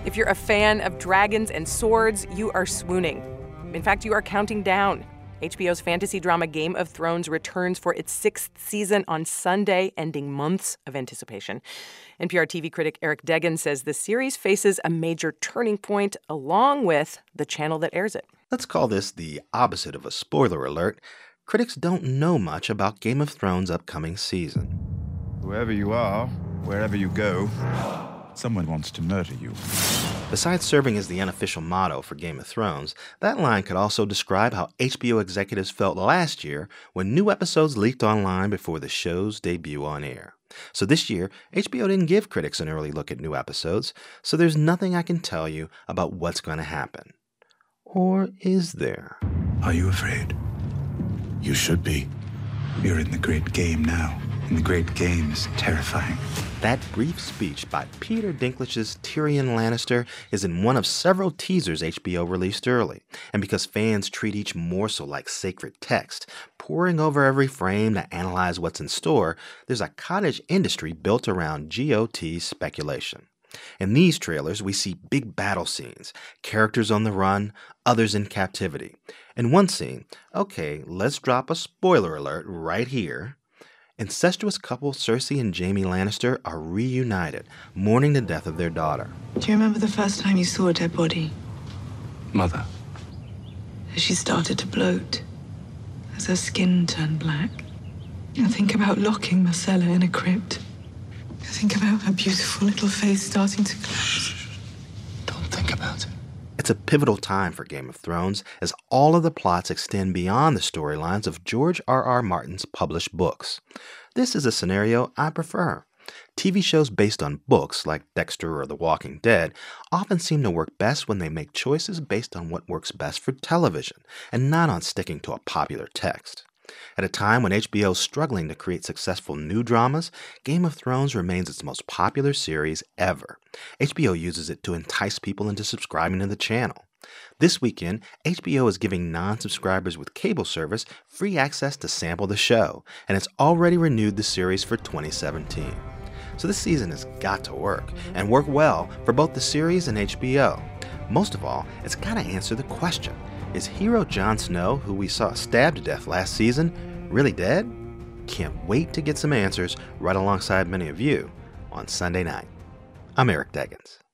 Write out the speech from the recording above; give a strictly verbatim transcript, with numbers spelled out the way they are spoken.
If you're a fan of dragons and swords, you are swooning. In fact, you are counting down. H B O's fantasy drama Game of Thrones returns for its sixth season on Sunday, ending months of anticipation. N P R T V critic Eric Deggans says the series faces a major turning point along with the channel that airs it. Let's call this the opposite of a spoiler alert. Critics don't know much about Game of Thrones' upcoming season. Whoever you are, wherever you go, someone wants to murder you. Besides serving as the unofficial motto for Game of Thrones, that line could also describe how H B O executives felt last year when new episodes leaked online before the show's debut on air. So this year, H B O didn't give critics an early look at new episodes, so there's nothing I can tell you about what's going to happen. Or is there? Are you afraid? You should be. You're in the great game now, and the great game is terrifying. That brief speech by Peter Dinklage's Tyrion Lannister is in one of several teasers H B O released early. And because fans treat each morsel like sacred text, poring over every frame to analyze what's in store, there's a cottage industry built around G O T speculation. In these trailers, we see big battle scenes, characters on the run, others in captivity. In one scene, okay, let's drop a spoiler alert right here. Incestuous couple Cersei and Jaime Lannister are reunited, mourning the death of their daughter. Do you remember the first time you saw a dead body? Mother. As she started to bloat, as her skin turned black. I think about locking Marcella in a crypt. I think about her beautiful little face starting to collapse. Don't think about it. It's a pivotal time for Game of Thrones, as all of the plots extend beyond the storylines of George R R. Martin's published books. This is a scenario I prefer. T V shows based on books, like Dexter or The Walking Dead, often seem to work best when they make choices based on what works best for television, and not on sticking to a popular text. At a time when H B O is struggling to create successful new dramas, Game of Thrones remains its most popular series ever. H B O uses it to entice people into subscribing to the channel. This weekend, H B O is giving non-subscribers with cable service free access to sample the show, and it's already renewed the series for twenty seventeen. So this season has got to work, and work well for both the series and H B O. Most of all, it's got to answer the question: is hero Jon Snow, who we saw stabbed to death last season, really dead? Can't wait to get some answers right alongside many of you on Sunday night. I'm Eric Deggans.